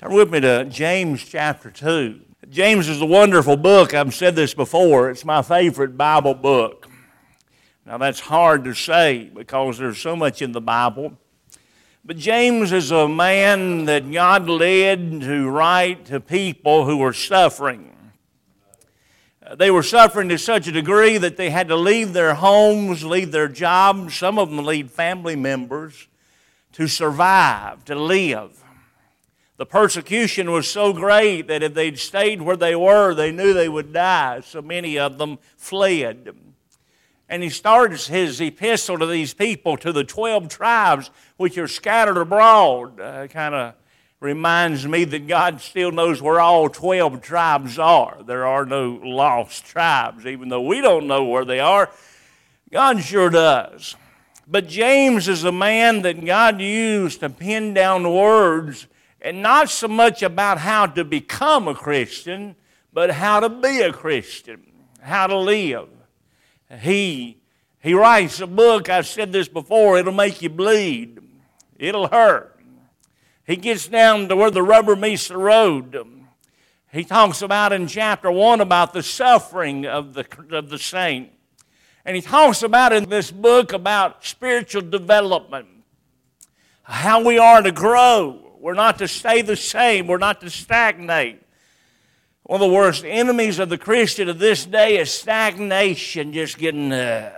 Turn with me to James chapter 2. James is a wonderful book. I've said this before. It's my favorite Bible book. Now that's hard to say because there's so much in the Bible. But James is a man that God led to write to people who were suffering. They were suffering to such a degree that they had to leave their homes, leave their jobs. Some of them leave family members to survive, to live. The persecution was so great that if they'd stayed where they were, they knew they would die. So many of them fled. And he starts his epistle to these people, to the 12 tribes which are scattered abroad. Kind of reminds me that God still knows where all 12 tribes are. There are no lost tribes, even though we don't know where they are. God sure does. But James is a man that God used to pen down words, and not so much about how to become a Christian, but how to be a Christian, how to live. He writes a book, I've said this before, it'll make you bleed. It'll hurt. He gets down to where the rubber meets the road. He talks about in chapter 1 about the suffering of the saint. And he talks about in this book about spiritual development, how we are to grow. We're not to stay the same. We're not to stagnate. One of the worst enemies of the Christian of this day is stagnation, just getting...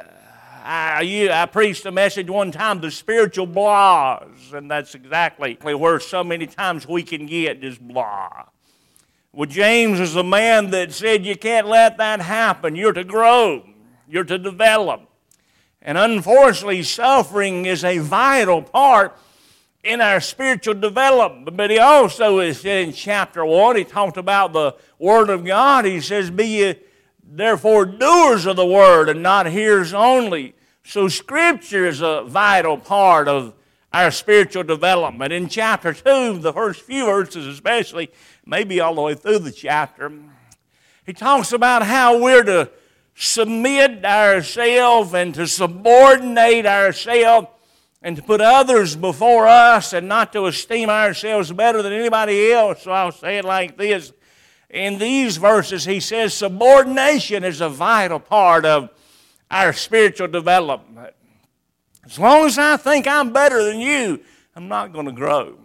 I preached a message one time, the spiritual blahs, and that's exactly where so many times we can get, just blah. Well, James is a man that said you can't let that happen. You're to grow. You're to develop. And unfortunately, suffering is a vital part in our spiritual development. But he also said in chapter 1, he talked about the Word of God. He says, be ye therefore doers of the Word and not hearers only. So Scripture is a vital part of our spiritual development. In chapter 2, the first few verses especially, maybe all the way through the chapter, he talks about how we're to submit ourselves and to subordinate ourselves and to put others before us and not to esteem ourselves better than anybody else. So I'll say it like this. In these verses, he says subordination is a vital part of our spiritual development. As long as I think I'm better than you, I'm not going to grow.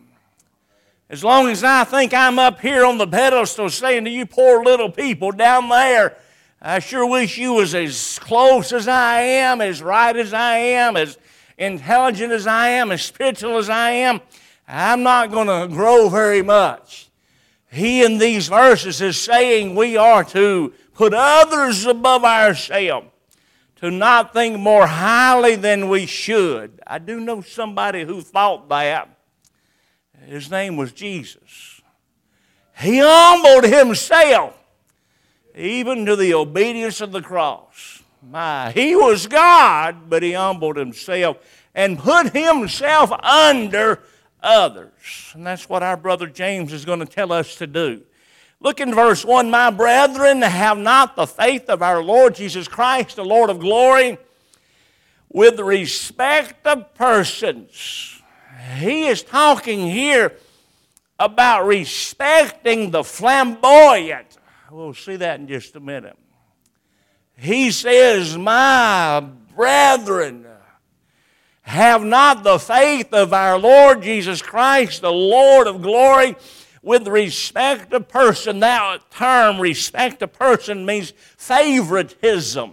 As long as I think I'm up here on the pedestal saying to you poor little people down there, I sure wish you was as close as I am, as right as I am, as intelligent as I am, as spiritual as I am, I'm not going to grow very much. He in these verses is saying we are to put others above ourselves, to not think more highly than we should. I do know somebody who thought that. His name was Jesus. He humbled himself even to the obedience of the cross. He was God, but he humbled himself and put himself under others. And that's what our brother James is going to tell us to do. Look in verse 1, my brethren, have not the faith of our Lord Jesus Christ, the Lord of glory, with respect of persons. He is talking here about respecting the flamboyant. We'll see that in just a minute. He says, my brethren, have not the faith of our Lord Jesus Christ, the Lord of glory, with respect of person. That term, respect of person, means favoritism,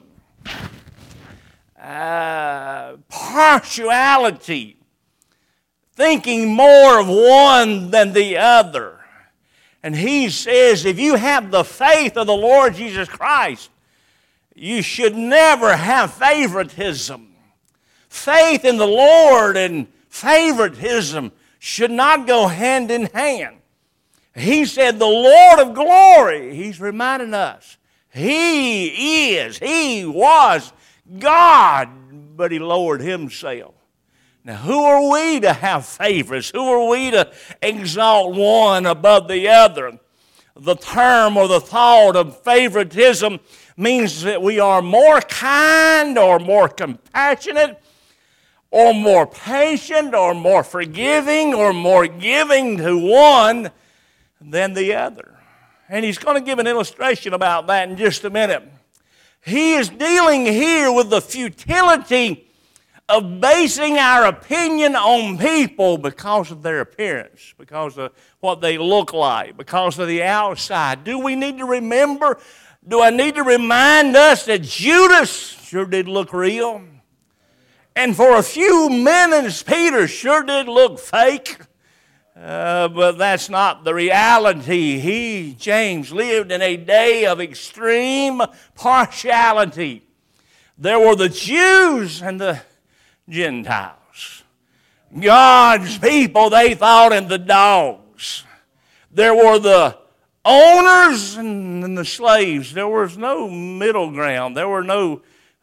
partiality, thinking more of one than the other. And he says, if you have the faith of the Lord Jesus Christ, you should never have favoritism. Faith in the Lord and favoritism should not go hand in hand. He said, the Lord of glory, he's reminding us, he was God, but he lowered himself. Now, who are we to have favorites? Who are we to exalt one above the other? The term or the thought of favoritism means that we are more kind or more compassionate or more patient or more forgiving or more giving to one than the other. And he's going to give an illustration about that in just a minute. He is dealing here with the futility of basing our opinion on people because of their appearance, because of what they look like, because of the outside. Do we need to remember? Do I need to remind us that Judas sure did look real? And for a few minutes, Peter sure did look fake. But that's not the reality. James, lived in a day of extreme partiality. There were the Jews and the Gentiles. God's people, they thought in the dogs. There were the owners and the slaves. There was no middle ground. There were no,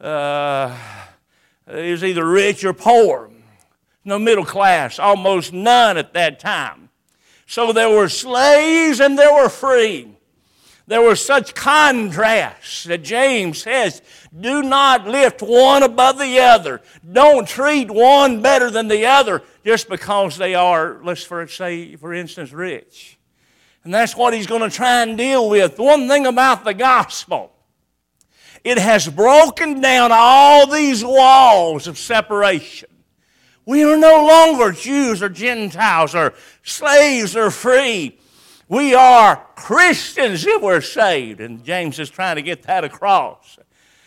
it was either rich or poor. No middle class, almost none at that time. So there were slaves and there were free. There were such contrasts that James says, do not lift one above the other. Don't treat one better than the other just because they are, let's say, for instance, rich. And that's what he's going to try and deal with. One thing about the gospel, it has broken down all these walls of separation. We are no longer Jews or Gentiles or slaves or free. We are Christians if we're saved. And James is trying to get that across.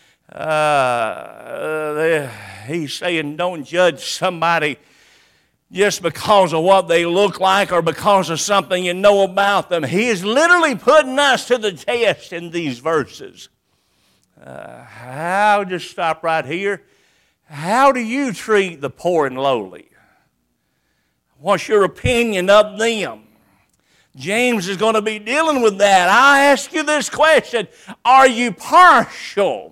He's saying don't judge somebody just because of what they look like or because of something you know about them. He is literally putting us to the test in these verses. I'll just stop right here. How do you treat the poor and lowly? What's your opinion of them? James is going to be dealing with that. I ask you this question. Are you partial?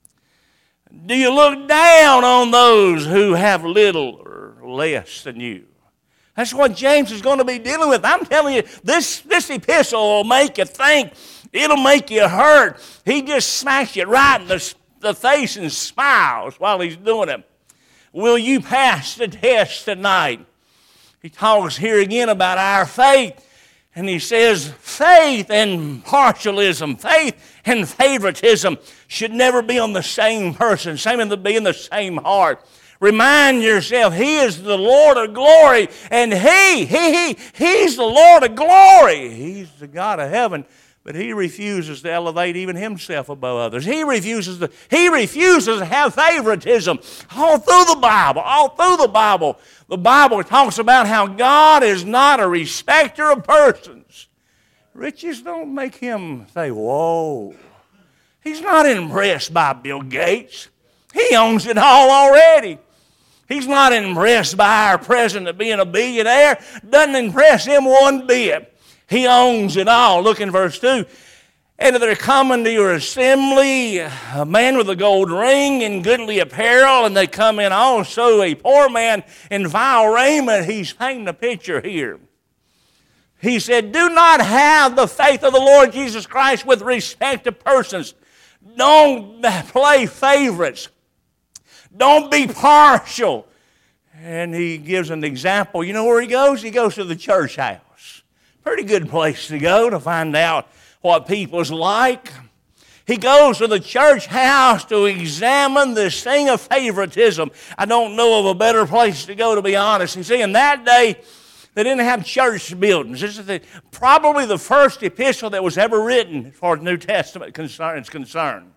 Do you look down on those who have little or less than you? That's what James is going to be dealing with. I'm telling you, this epistle will make you think. It'll make you hurt. He just smacks you right in the face and smiles while he's doing it. Will you pass the test tonight? He talks here again about our faith. And he says faith and partialism, faith and favoritism should never be on the same person, be in the same heart. Remind yourself, He is the Lord of glory, and He's the Lord of glory. He's the God of heaven, but He refuses to elevate even Himself above others. He refuses to have favoritism. All through the Bible, the Bible talks about how God is not a respecter of persons. Riches don't make Him say, whoa. He's not impressed by Bill Gates. He owns it all already. He's not impressed by our president being a billionaire. Doesn't impress Him one bit. He owns it all. Look in verse 2. And they're coming to your assembly, a man with a gold ring and goodly apparel, and they come in also a poor man in vile raiment. He's painting a picture here. He said, do not have the faith of the Lord Jesus Christ with respect to persons. Don't play favorites. Don't be partial. And he gives an example. You know where he goes? He goes to the church house. Pretty good place to go to find out what people's like. He goes to the church house to examine this thing of favoritism. I don't know of a better place to go, to be honest. You see, in that day, they didn't have church buildings. This is probably the first epistle that was ever written as far as New Testament is concerned.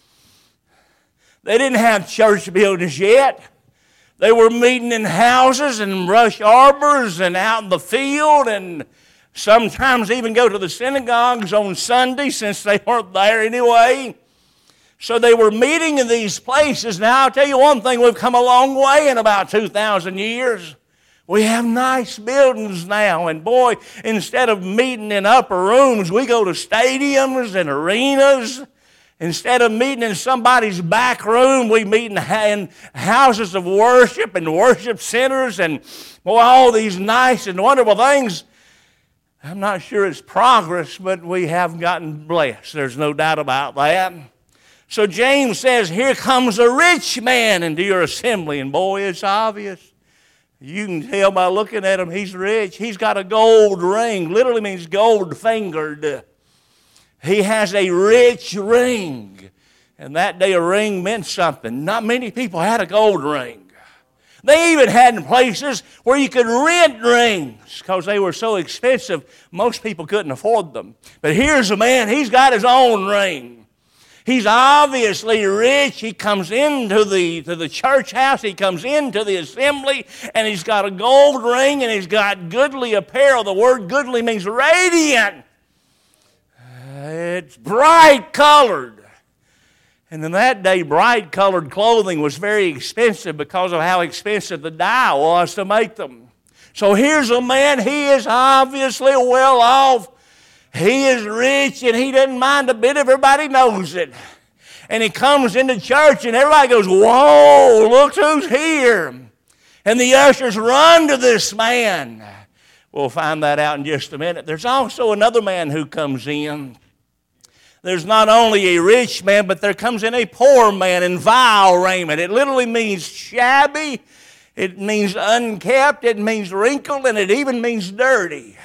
They didn't have church buildings yet. They were meeting in houses and brush arbors and out in the field, and sometimes even go to the synagogues on Sunday since they weren't there anyway. So they were meeting in these places. Now, I'll tell you one thing, we've come a long way in about 2,000 years. We have nice buildings now, and boy, instead of meeting in upper rooms, we go to stadiums and arenas. Instead of meeting in somebody's back room, we meet in houses of worship and worship centers and boy, all these nice and wonderful things. I'm not sure it's progress, but we have gotten blessed. There's no doubt about that. So James says, here comes a rich man into your assembly. And boy, it's obvious. You can tell by looking at him he's rich. He's got a gold ring. Literally means gold-fingered. He has a rich ring. And that day a ring meant something. Not many people had a gold ring. They even had places where you could rent rings because they were so expensive, most people couldn't afford them. But here's a man, he's got his own ring. He's obviously rich. He comes into the church house, he comes into the assembly, and he's got a gold ring and he's got goodly apparel. The word goodly means radiant. It's bright colored. And in that day, bright colored clothing was very expensive because of how expensive the dye was to make them. So here's a man, he is obviously well off. He is rich and he doesn't mind a bit. Everybody knows it. And he comes into church and everybody goes, whoa, look who's here. And the ushers run to this man. We'll find that out in just a minute. There's also another man who comes in. There's not only a rich man, but there comes in a poor man in vile raiment. It literally means shabby. It means unkept. It means wrinkled. And it even means dirty.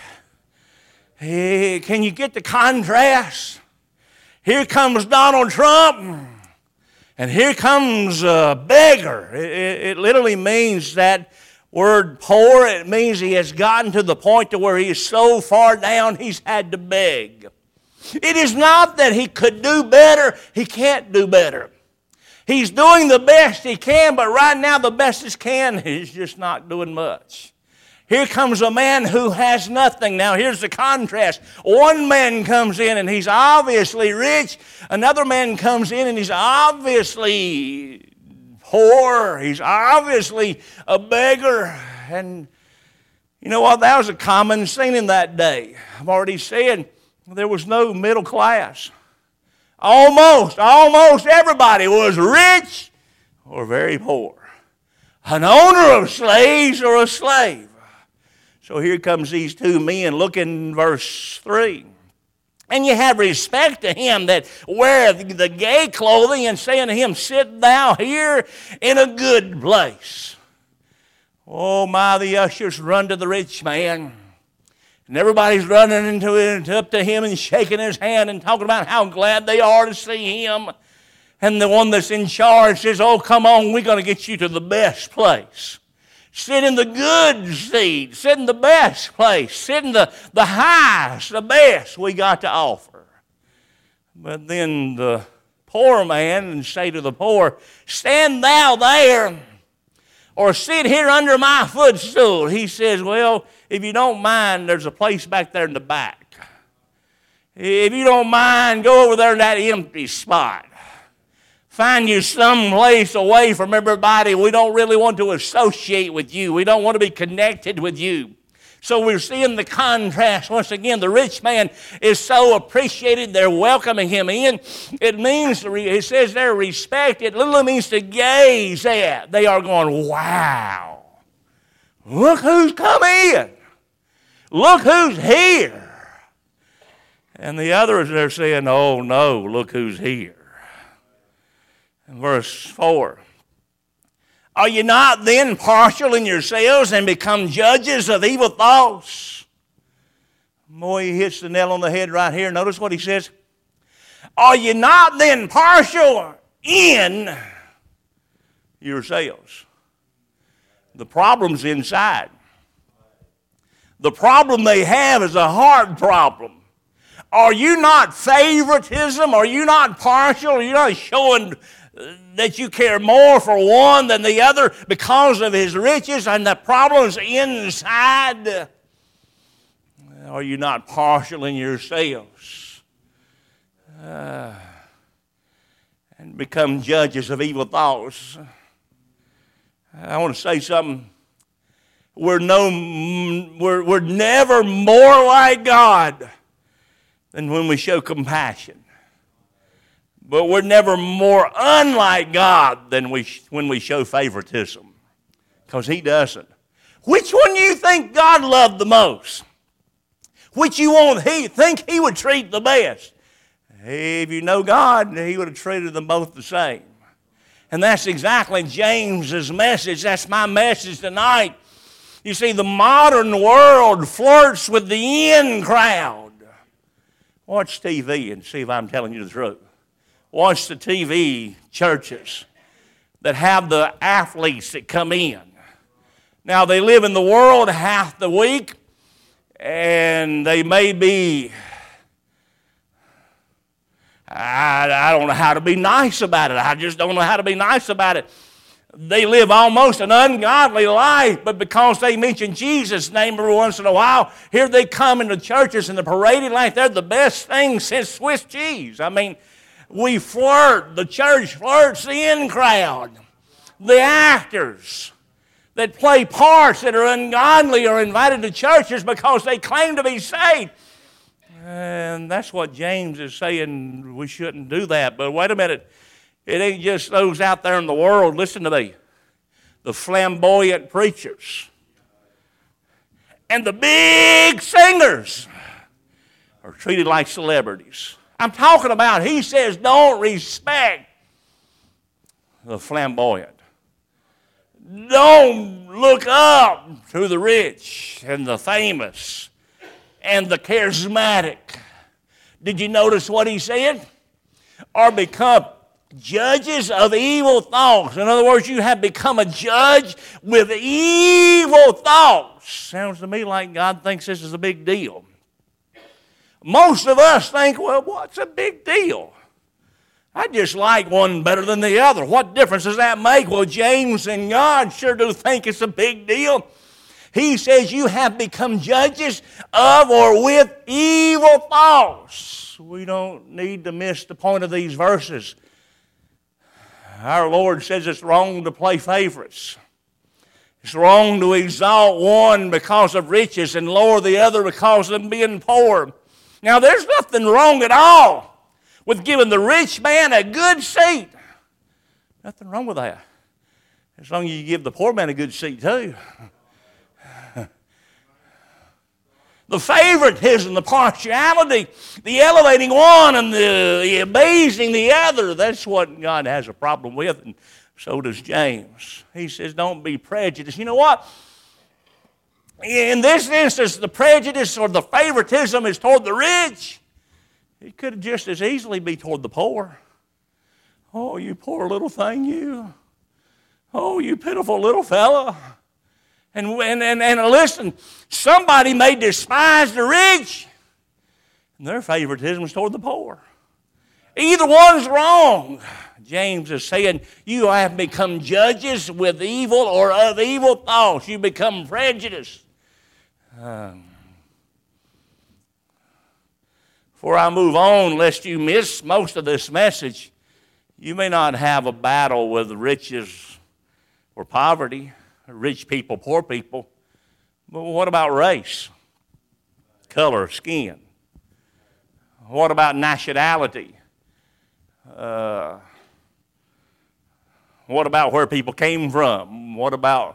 Hey, can you get the contrast? Here comes Donald Trump. And here comes a beggar. It literally means that word poor. It means he has gotten to the point to where he is so far down he's had to beg. It is not that he could do better. He can't do better. He's doing the best he can, but right now the best he can is just not doing much. Here comes a man who has nothing. Now here's the contrast. One man comes in and he's obviously rich. Another man comes in and he's obviously poor. He's obviously a beggar. And you know what? That was a common scene in that day. I've already said there was no middle class. Almost everybody was rich or very poor. An owner of slaves or a slave. So here comes these two men. Look in verse 3. And you have respect to him that weareth the gay clothing, and saying to him, sit thou here in a good place. Oh my, the ushers run to the rich man. And everybody's running up to him and shaking his hand and talking about how glad they are to see him. And the one that's in charge says, oh, come on, we're going to get you to the best place. Sit in the good seat. Sit in the best place. Sit in the highest, the best we got to offer. But then the poor man and say to the poor, stand thou there or sit here under my footstool. He says, well, if you don't mind, there's a place back there in the back. If you don't mind, go over there in that empty spot. Find you some place away from everybody. We don't really want to associate with you. We don't want to be connected with you. So we're seeing the contrast. Once again, the rich man is so appreciated. They're welcoming him in. It means, it says there, respect. It literally means to gaze at. They are going, wow. Look who's come in. Look who's here. And the others are saying, oh no, look who's here. In verse 4. Are you not then partial in yourselves and become judges of evil thoughts? Boy, he hits the nail on the head right here. Notice what he says. Are you not then partial in yourselves? The problem's inside. The problem they have is a heart problem. Are you not favoritism? Are you not partial? Are you not showing that you care more for one than the other because of his riches and the problems inside? Are you not partial in yourselves and become judges of evil thoughts? I want to say something. We're never more like God than when we show compassion. But we're never more unlike God than when we show favoritism. Because he doesn't. Which one do you think God loved the most? Which you think he would treat the best? If you know God, he would have treated them both the same. And that's exactly James's message. That's my message tonight. You see, the modern world flirts with the in crowd. Watch TV and see if I'm telling you the truth. Watch the TV churches that have the athletes that come in. Now, they live in the world half the week, and they may be, I don't know how to be nice about it. I just don't know how to be nice about it. They live almost an ungodly life, but because they mention Jesus' name every once in a while, here they come into churches and they're parading like they're the best thing since Swiss cheese. I mean, we flirt, the church flirts the in crowd. The actors that play parts that are ungodly are invited to churches because they claim to be saved. And that's what James is saying, we shouldn't do that. But wait a minute, it ain't just those out there in the world, listen to me, the flamboyant preachers and the big singers are treated like celebrities. I'm talking about, he says, don't respect the flamboyant. Don't look up to the rich and the famous and the charismatic. Did you notice what he said? Or become judges of evil thoughts. In other words, you have become a judge with evil thoughts. Sounds to me like God thinks this is a big deal. Most of us think, well, what's a big deal? I just like one better than the other. What difference does that make? Well, James and God sure do think it's a big deal. He says you have become judges of or with evil thoughts. We don't need to miss the point of these verses. Our Lord says it's wrong to play favorites. It's wrong to exalt one because of riches and lower the other because of them being poor. Now, there's nothing wrong at all with giving the rich man a good seat. Nothing wrong with that. As long as you give the poor man a good seat too. The favoritism, the partiality, the elevating one and the abasing the other, that's what God has a problem with, and so does James. He says, don't be prejudiced. You know what? In this instance, the prejudice or the favoritism is toward the rich. It could just as easily be toward the poor. Oh, you poor little thing, you. Oh, you pitiful little fella. And listen, somebody may despise the rich, and their favoritism is toward the poor. Either one's wrong. James is saying you have become judges with evil or of evil thoughts. You become prejudiced. Before I move on, lest you miss most of this message, you may not have a battle with riches or poverty, rich people, poor people, but what about race, color, skin? What about nationality? What about where people came from? What about,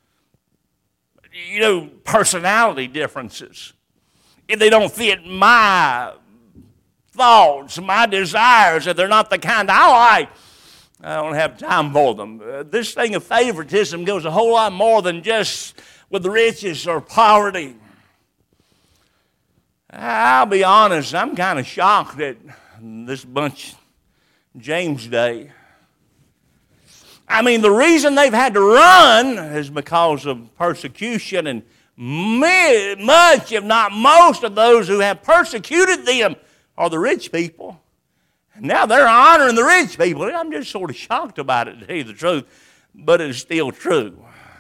personality differences? If they don't fit my thoughts, my desires, if they're not the kind I like, I don't have time for them. This thing of favoritism goes a whole lot more than just with the riches or poverty. I'll be honest, I'm kind of shocked at this bunch James Day. I mean, the reason they've had to run is because of persecution, and much, if not most, of those who have persecuted them are the rich people. And now they're honoring the rich people. I'm just sort of shocked about it, to tell you the truth, but it's still true.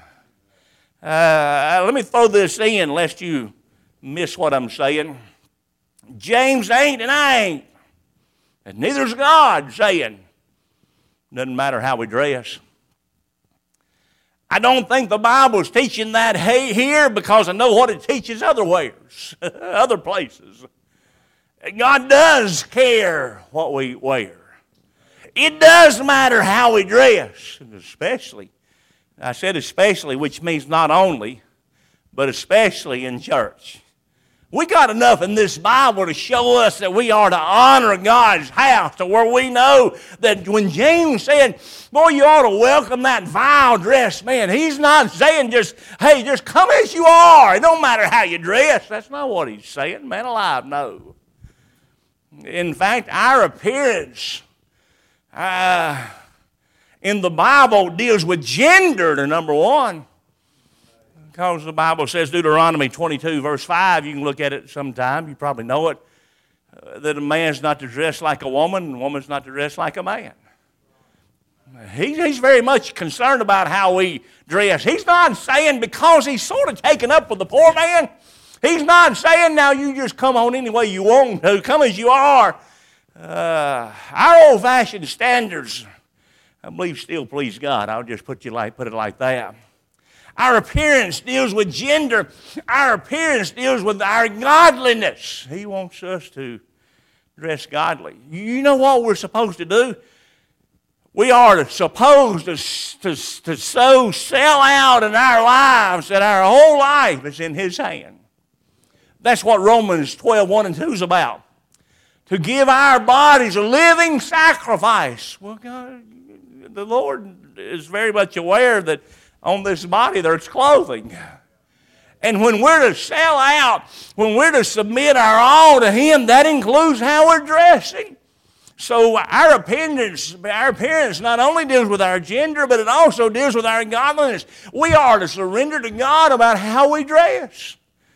Let me throw this in, lest you miss what I'm saying. James ain't and I ain't, and neither's God saying, doesn't matter how we dress. I don't think the Bible's teaching that here because I know what it teaches otherwhere, other places. God does care what we wear. It does matter how we dress, and especially, I said especially, which means not only, but especially in church. We got enough in this Bible to show us that we are to honor God's house, to where we know that when James said, boy, you ought to welcome that vile-dressed man, he's not saying just, hey, just come as you are. It don't matter how you dress. That's not what he's saying. Man alive, no. In fact, our appearance in the Bible deals with gender to number one. Because the Bible says, Deuteronomy 22, verse 5, you can look at it sometime, you probably know it, that a man's not to dress like a woman, and a woman's not to dress like a man. He's very much concerned about how we dress. He's not saying because he's sort of taken up with the poor man, he's not saying now you just come on any way you want to, come as you are. Our old-fashioned standards, I believe, still please God. I'll just put it like that. Our appearance deals with gender. Our appearance deals with our godliness. He wants us to dress godly. You know what we're supposed to do? We are supposed to so sell out in our lives that our whole life is in His hand. That's what Romans 12, 1 and 2 is about. To give our bodies a living sacrifice. Well, God, the Lord is very much aware that on this body there's clothing. And when we're to sell out, when we're to submit our all to Him, that includes how we're dressing. So our appearance not only deals with our gender, but it also deals with our godliness. We are to surrender to God about how we dress.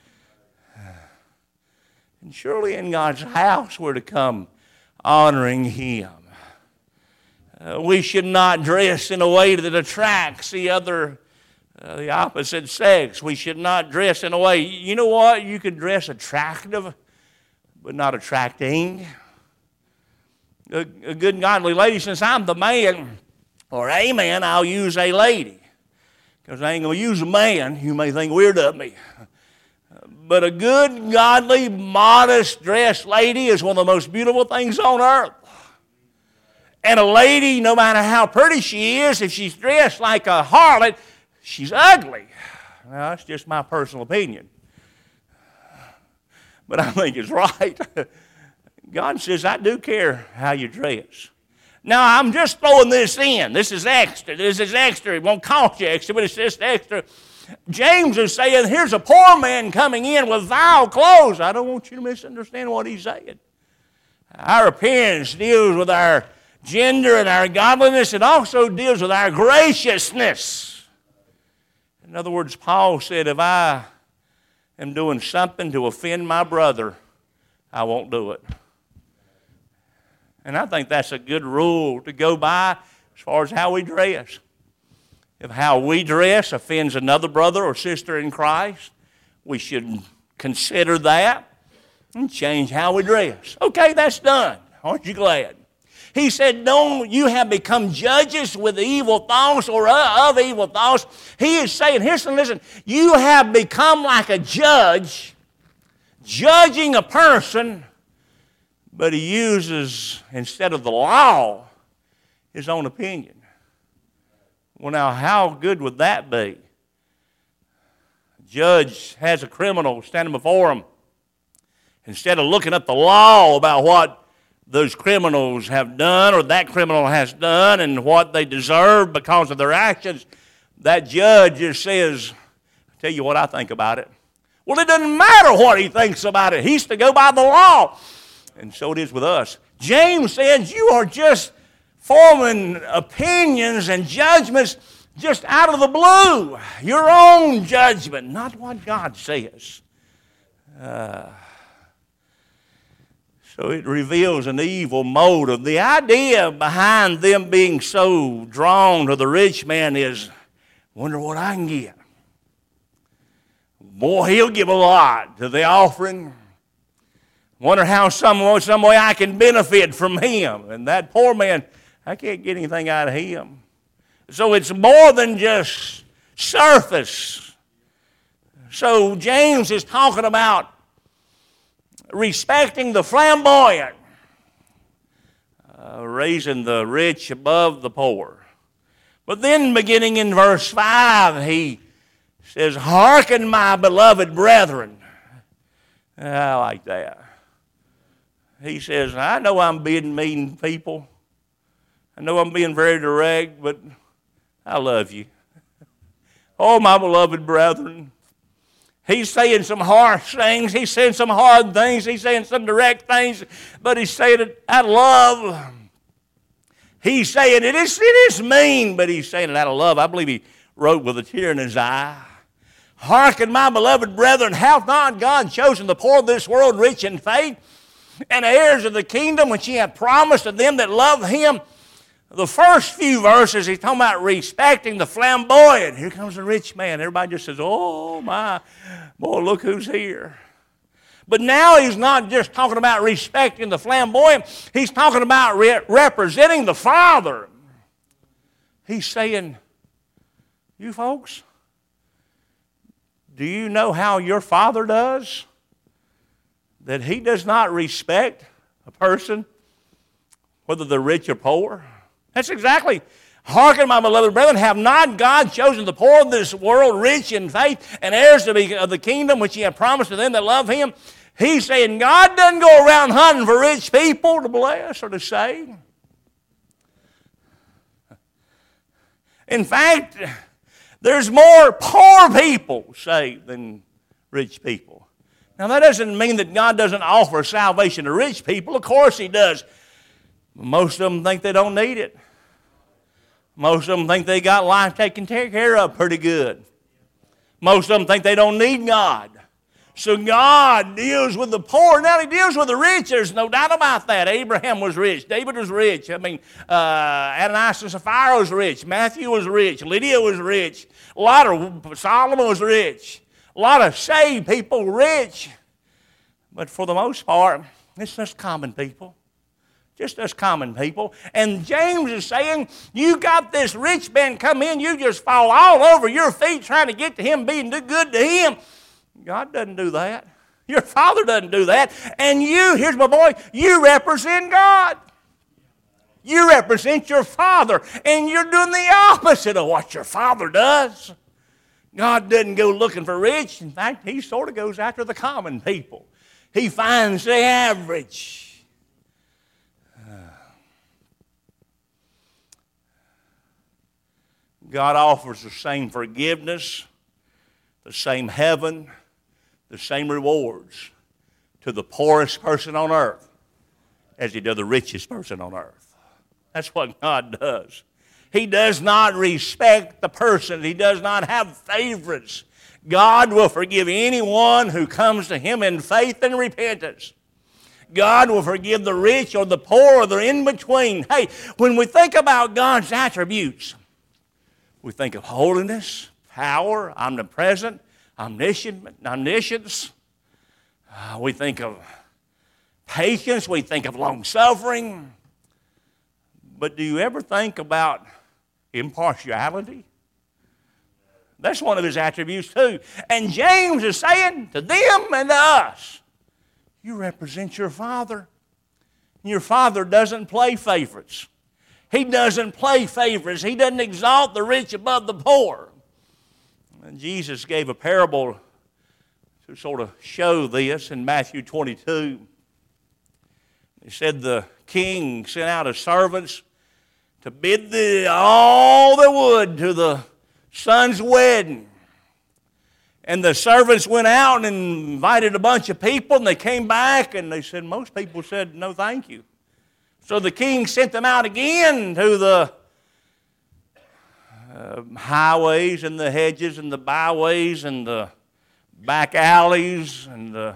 And surely in God's house we're to come honoring Him. We should not dress in a way that attracts the opposite sex. We should not dress in a way, you know what? You can dress attractive, but not attracting. A good godly lady, since I'm the man, or a man, I'll use a lady. Because I ain't going to use a man. You may think weird of me. But a good, godly, modest dressed lady is one of the most beautiful things on earth. And a lady, no matter how pretty she is, if she's dressed like a harlot, she's ugly. Now, that's just my personal opinion. But I think it's right. God says, I do care how you dress. Now, I'm just throwing this in. This is extra. It won't cost you extra, but it's just extra. James is saying, here's a poor man coming in with vile clothes. I don't want you to misunderstand what he's saying. Our appearance deals with our gender and our godliness. It also deals with our graciousness. In other words, Paul said, if I am doing something to offend my brother, I won't do it. And I think that's a good rule to go by as far as how we dress. If how we dress offends another brother or sister in Christ, we should consider that and change how we dress. Okay, that's done. Aren't you glad? He said, no, you have become judges with evil thoughts or of evil thoughts. He is saying, listen, you have become like a judge, judging a person, but he uses, instead of the law, his own opinion. Well, now, how good would that be? A judge has a criminal standing before him. Instead of looking up the law about what those criminals have done or that criminal has done and what they deserve because of their actions, that judge just says, I'll tell you what I think about it. Well, it doesn't matter what he thinks about it. He's to go by the law. And so it is with us. James says you are just forming opinions and judgments just out of the blue. Your own judgment, not what God says. So it reveals an evil motive. The idea behind them being so drawn to the rich man is, wonder what I can get. Boy, he'll give a lot to the offering. Wonder how some way I can benefit from him. And that poor man, I can't get anything out of him. So it's more than just surface. So James is talking about respecting the flamboyant, raising the rich above the poor. But then beginning in verse 5, he says, hearken, my beloved brethren. I like that. He says, I know I'm being mean, people. I know I'm being very direct, but I love you. Oh, my beloved brethren. He's saying some harsh things. He's saying some hard things. He's saying some direct things, but he's saying it out of love. He's saying it is mean, but he's saying it out of love. I believe he wrote with a tear in his eye. Hearken, my beloved brethren, hath not God chosen the poor of this world rich in faith, and heirs of the kingdom which he hath promised to them that love him? The first few verses, he's talking about respecting the flamboyant. Here comes the rich man. Everybody just says, oh, my, boy, look who's here. But now he's not just talking about respecting the flamboyant. He's talking about representing the Father. He's saying, you folks, do you know how your Father does? That he does not respect a person, whether they're rich or poor. That's exactly. Hearken, my beloved brethren, have not God chosen the poor of this world rich in faith and heirs of the kingdom which he hath promised to them that love him? He's saying God doesn't go around hunting for rich people to bless or to save. In fact, there's more poor people saved than rich people. Now, that doesn't mean that God doesn't offer salvation to rich people. Of course he does. Most of them think they don't need it. Most of them think they got life taken care of pretty good. Most of them think they don't need God. So God deals with the poor. Now he deals with the rich. There's no doubt about that. Abraham was rich. David was rich. Ananias and Sapphira was rich. Matthew was rich. Lydia was rich. Solomon was rich. A lot of saved people were rich. But for the most part, it's just common people. Just us common people. And James is saying, you got this rich man come in, you just fall all over your feet trying to get to him, being good to him. God doesn't do that. Your Father doesn't do that. And you, here's my boy, you represent God. You represent your Father. And you're doing the opposite of what your Father does. God doesn't go looking for rich. In fact, he sort of goes after the common people. He finds the average. God offers the same forgiveness, the same heaven, the same rewards to the poorest person on earth as he does the richest person on earth. That's what God does. He does not respect the person. He does not have favorites. God will forgive anyone who comes to him in faith and repentance. God will forgive the rich or the poor or the in-between. Hey, when we think about God's attributes, we think of holiness, power, omnipresent, omniscience. We think of patience. We think of long-suffering. But do you ever think about impartiality? That's one of his attributes too. And James is saying to them and to us, you represent your Father. Your Father doesn't play favorites. He doesn't play favorites. He doesn't exalt the rich above the poor. And Jesus gave a parable to sort of show this in Matthew 22. He said the king sent out his servants to bid all that would to the son's wedding. And the servants went out and invited a bunch of people, and they came back, and they said, most people said, no, thank you. So the king sent them out again to the highways and the hedges and the byways and the back alleys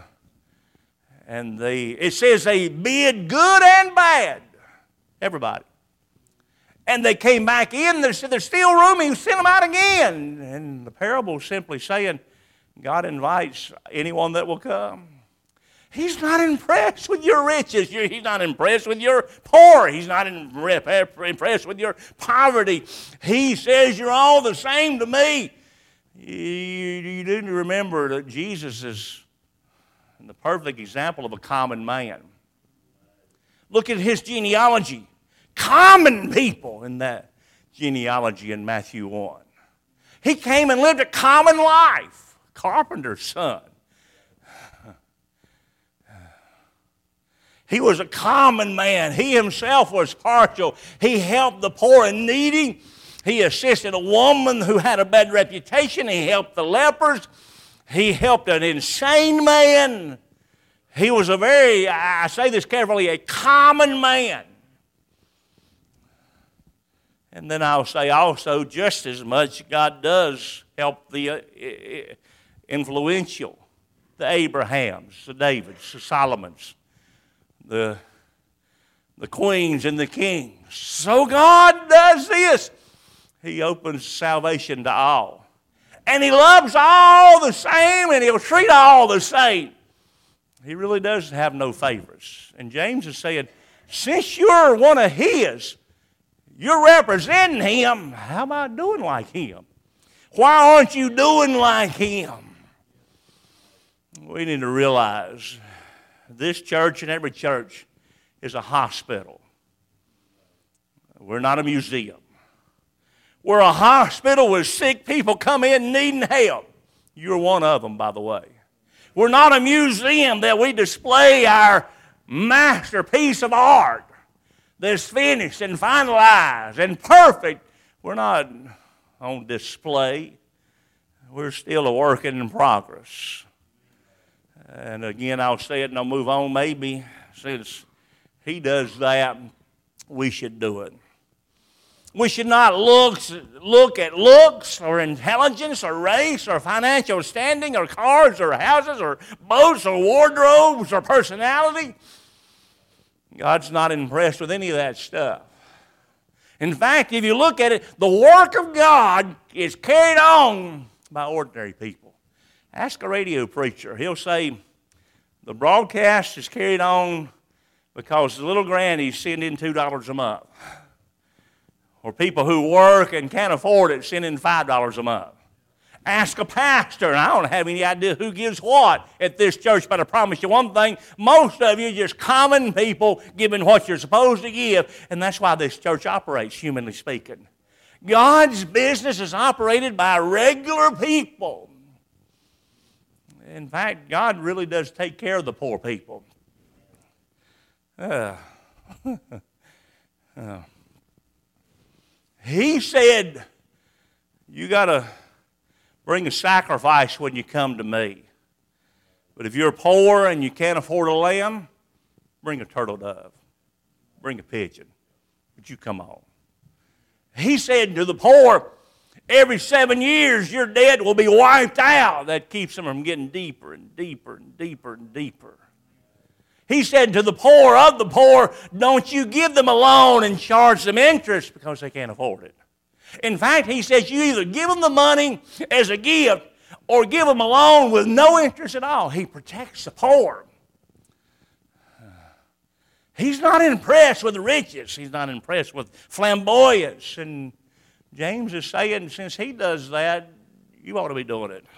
it says they bid good and bad, everybody. And they came back in, they said there's still room, he sent them out again. And the parable is simply saying God invites anyone that will come. He's not impressed with your riches. He's not impressed with your poor. He's not impressed with your poverty. He says you're all the same to me. You need to remember that Jesus is the perfect example of a common man. Look at his genealogy. Common people in that genealogy in Matthew 1. He came and lived a common life. Carpenter's son. He was a common man. He himself was partial. He helped the poor and needy. He assisted a woman who had a bad reputation. He helped the lepers. He helped an insane man. He was I say this carefully, a common man. And then I'll say also, just as much, God does help the influential, the Abrahams, the Davids, the Solomons, the queens and the kings. So God does this. He opens salvation to all. And He loves all the same, and He'll treat all the same. He really does have no favorites. And James is saying, since you're one of His, you're representing Him, how about doing like Him? Why aren't you doing like Him? We need to realize this church and every church is a hospital. We're not a museum. We're a hospital where sick people come in needing help. You're one of them, by the way. We're not a museum that we display our masterpiece of art that's finished and finalized and perfect. We're not on display. We're still a work in progress. And again, I'll say it and I'll move on. Maybe since He does that, we should do it. We should not look at looks or intelligence or race or financial standing or cars or houses or boats or wardrobes or personality. God's not impressed with any of that stuff. In fact, if you look at it, the work of God is carried on by ordinary people. Ask a radio preacher. He'll say the broadcast is carried on because the little grannies send in $2 a month. Or people who work and can't afford it send in $5 a month. Ask a pastor, and I don't have any idea who gives what at this church, but I promise you one thing, most of you are just common people giving what you're supposed to give, and that's why this church operates, humanly speaking. God's business is operated by regular people. In fact, God really does take care of the poor people. He said, you got to bring a sacrifice when you come to me. But if you're poor and you can't afford a lamb, bring a turtle dove. Bring a pigeon. But you come on. He said to the poor, every 7 years your debt will be wiped out. That keeps them from getting deeper and deeper and deeper and deeper. He said to the poor of the poor, don't you give them a loan and charge them interest because they can't afford it. In fact, he says you either give them the money as a gift or give them a loan with no interest at all. He protects the poor. He's not impressed with the riches. He's not impressed with flamboyance. And James is saying since He does that, you ought to be doing it.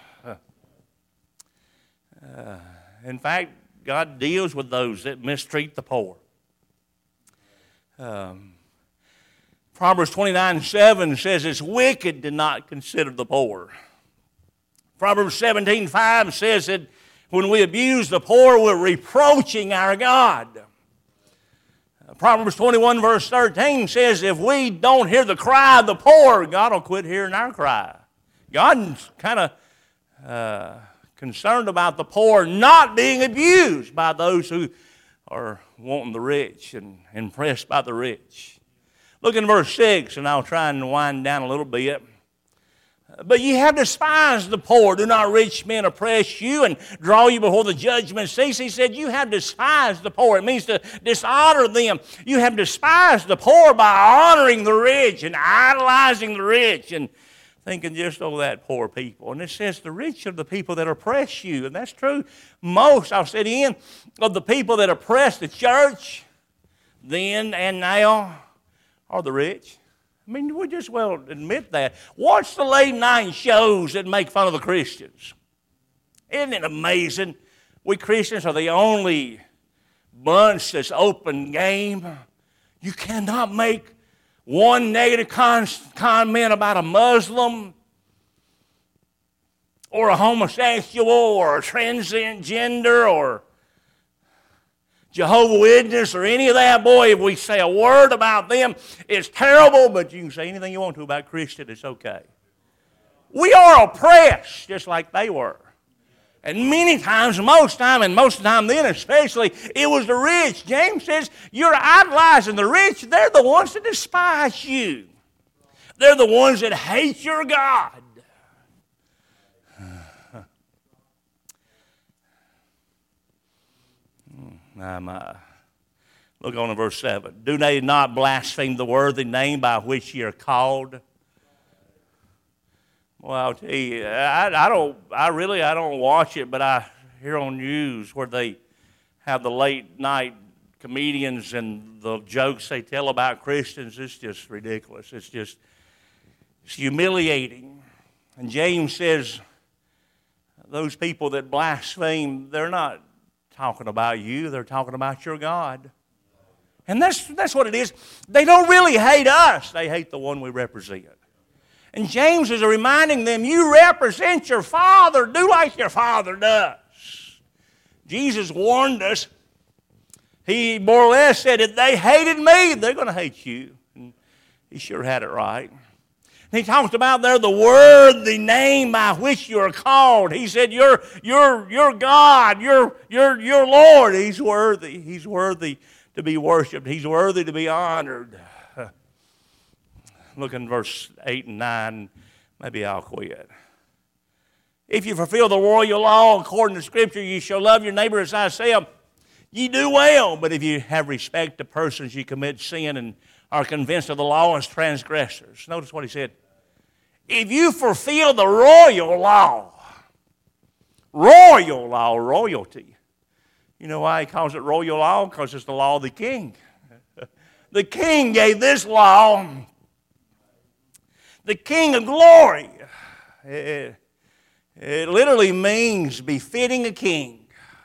In fact, God deals with those that mistreat the poor. Proverbs 29:7 says it's wicked to not consider the poor. Proverbs 17:5 says that when we abuse the poor, we're reproaching our God. Proverbs 21 verse 13 says if we don't hear the cry of the poor, God will quit hearing our cry. God's kind of concerned about the poor not being abused by those who are wanting the rich and impressed by the rich. Look in verse 6, and I'll try and wind down a little bit. But ye have despised the poor. Do not rich men oppress you and draw you before the judgment seat? He said, you have despised the poor. It means to dishonor them. You have despised the poor by honoring the rich and idolizing the rich and thinking just, oh, that poor people. And it says the rich are the people that oppress you. And that's true. Most, I'll say it again, of the people that oppress the church then and now are the rich. I mean, we just well admit that. Watch the late night shows that make fun of the Christians. Isn't it amazing? We Christians are the only bunch that's open game. You cannot make one negative comment about a Muslim or a homosexual or a transgender or Jehovah's Witness or any of that, boy, if we say a word about them, it's terrible, but you can say anything you want to about Christian, it's okay. We are oppressed just like they were. And many times, most of the time then especially, it was the rich. James says, you're idolizing the rich. They're the ones that despise you. They're the ones that hate your God. Look on to verse 7. Do they not blaspheme the worthy name by which ye are called? Well, I'll tell you, I don't watch it, but I hear on news where they have the late night comedians and the jokes they tell about Christians. It's just ridiculous. It's humiliating. And James says, those people that blaspheme, they're not talking about you, they're talking about your God. And that's what it is. They don't really hate us, they hate the one we represent. And James is reminding them, you represent your Father. Do like your Father does. Jesus warned us. He more or less said, if they hated me, they're going to hate you. And he sure had it right. And he talks about there the worthy name by which you are called. He said, you're God, you're Lord. He's worthy. He's worthy to be worshiped. He's worthy to be honored. Look in verse 8 and 9. Maybe I'll quit. If you fulfill the royal law according to Scripture, you shall love your neighbor as thyself. Ye do well. But if you have respect to persons, you commit sin and are convinced of the law as transgressors. Notice what he said. If you fulfill the royal law, royalty. You know why he calls it royal law? Because it's the law of the king. The king gave this law. The King of glory. It literally means befitting a king.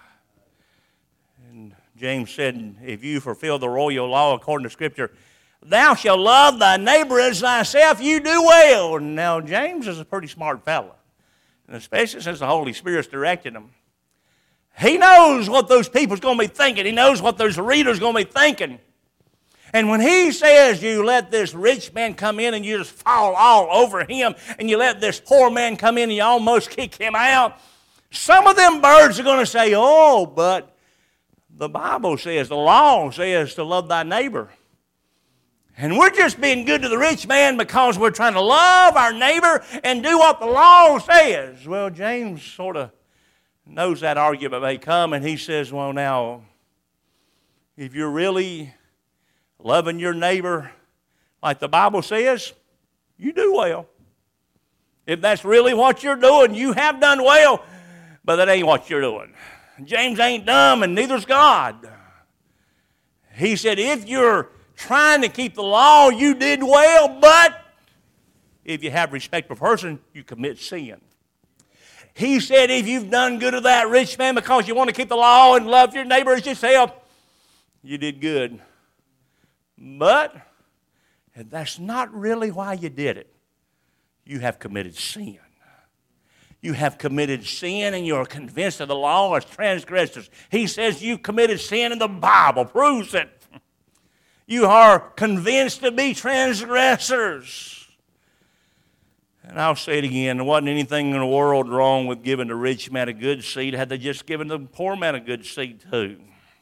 And James said, if you fulfill the royal law according to Scripture, thou shalt love thy neighbor as thyself, you do well. Now, James is a pretty smart fellow, and especially since the Holy Spirit's directing him. He knows what those people's going to be thinking. He knows what those readers are going to be thinking. And when he says you let this rich man come in and you just fall all over him, and you let this poor man come in and you almost kick him out, some of them birds are going to say, oh, but the Bible says, the law says to love thy neighbor. And we're just being good to the rich man because we're trying to love our neighbor and do what the law says. Well, James sort of knows that argument may come, and he says, well, now, if you're really loving your neighbor like the Bible says, you do well. If that's really what you're doing, you have done well, but that ain't what you're doing. James ain't dumb, and neither's God. He said, if you're trying to keep the law, you did well, but if you have respect for a person, you commit sin. He said, if you've done good to that rich man because you want to keep the law and love your neighbor as yourself, you did good. But that's not really why you did it. You have committed sin. You have committed sin and you're convinced of the law as transgressors. He says you committed sin and the Bible proves it. You are convinced to be transgressors. And I'll say it again, there wasn't anything in the world wrong with giving the rich man a good seed had they just given the poor man a good seed too.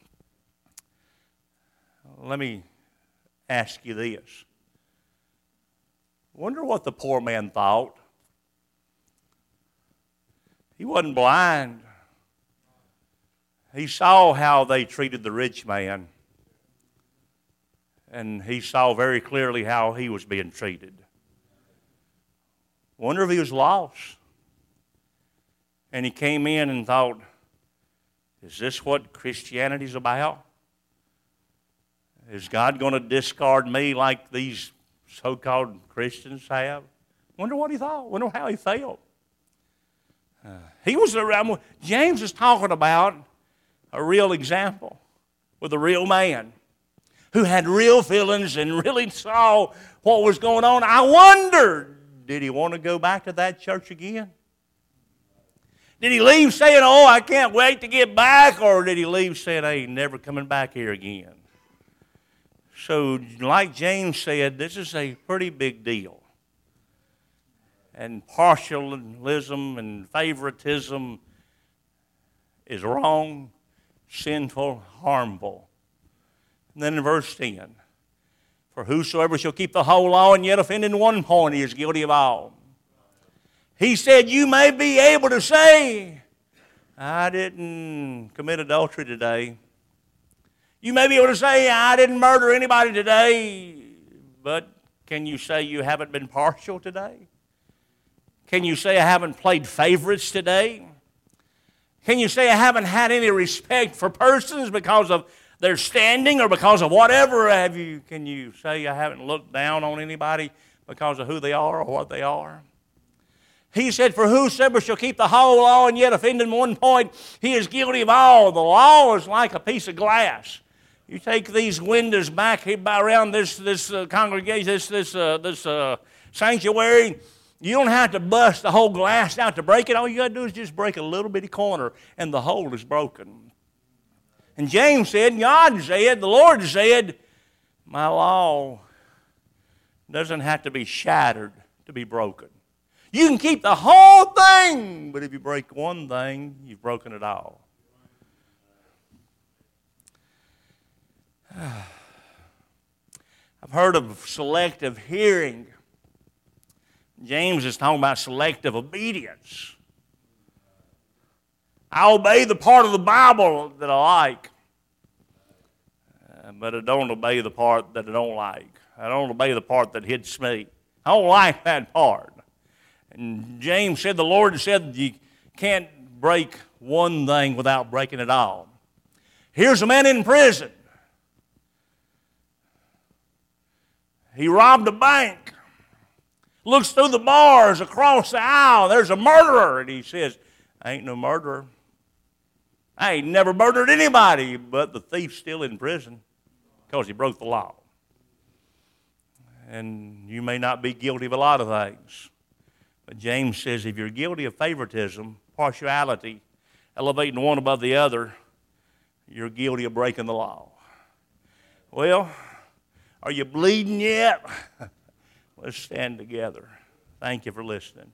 Let me ask you this. Wonder what the poor man thought. He wasn't blind. He saw how they treated the rich man. And he saw very clearly how he was being treated. Wonder if he was lost. And he came in and thought, is this what Christianity's about? Is God going to discard me like these so-called Christians have? Wonder what he thought. Wonder how he felt. James is talking about a real example with a real man who had real feelings and really saw what was going on. I wondered, did he want to go back to that church again? Did he leave saying, oh, I can't wait to get back? Or did he leave saying, I ain't never coming back here again? So like James said, this is a pretty big deal. And partialism and favoritism is wrong, sinful, harmful. And then in verse 10, for whosoever shall keep the whole law and yet offend in one point, he is guilty of all. He said, you may be able to say, I didn't commit adultery today. You may be able to say, I didn't murder anybody today. But can you say you haven't been partial today? Can you say I haven't played favorites today? Can you say I haven't had any respect for persons because of their standing or because of whatever? Can you say I haven't looked down on anybody because of who they are or what they are? He said, for whosoever shall keep the whole law and yet offend in one point, he is guilty of all. The law is like a piece of glass. You take these windows back here around this congregation, this sanctuary. You don't have to bust the whole glass out to break it. All you got to do is just break a little bitty corner, and the whole is broken. And James said, God said, the Lord said, my law doesn't have to be shattered to be broken. You can keep the whole thing, but if you break one thing, you've broken it all. I've heard of selective hearing. James is talking about selective obedience. I obey the part of the Bible that I like, but I don't obey the part that I don't like. I don't obey the part that hits me. I don't like that part. And James said, the Lord said you can't break one thing without breaking it all. Here's a man in prison. He robbed a bank. Looks through the bars across the aisle. There's a murderer. And he says, I ain't no murderer. I ain't never murdered anybody. But the thief's still in prison because he broke the law. And you may not be guilty of a lot of things. But James says if you're guilty of favoritism, partiality, elevating one above the other, you're guilty of breaking the law. Well, are you bleeding yet? Let's stand together. Thank you for listening.